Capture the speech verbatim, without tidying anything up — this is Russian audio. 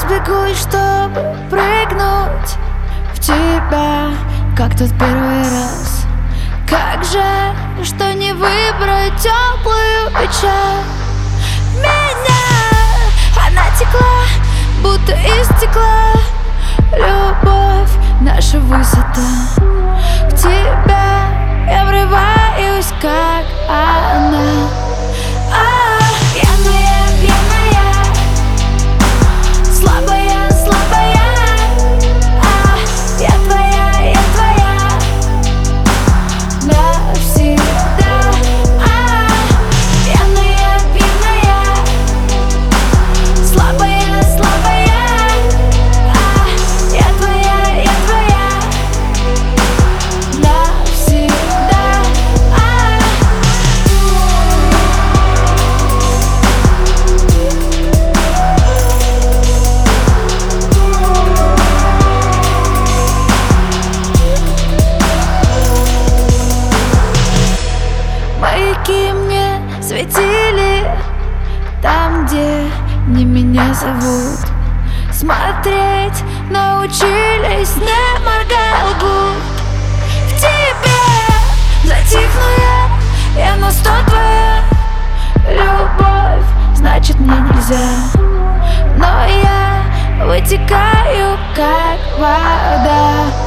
разбегусь, чтобы прыгнуть в тебя, как тот первый раз. Как жаль, что не выбрать теплую печаль. Меня она текла, будто из стекла. Любовь — наша высота. В тебя я врываюсь, как она. А, пьяная, пьяная, слабая, слабая. А, я твоя, я твоя навсегда. А, пьяная, пьяная, слабая, слабая. А, я твоя, я твоя навсегда. А. Маяки мне светили там, где не меня зовут. Смотреть научились, не моргая лгут. В тебе затихну я, я на сто твоя. Любовь, значит мне нельзя, но я вытекаю, как вода.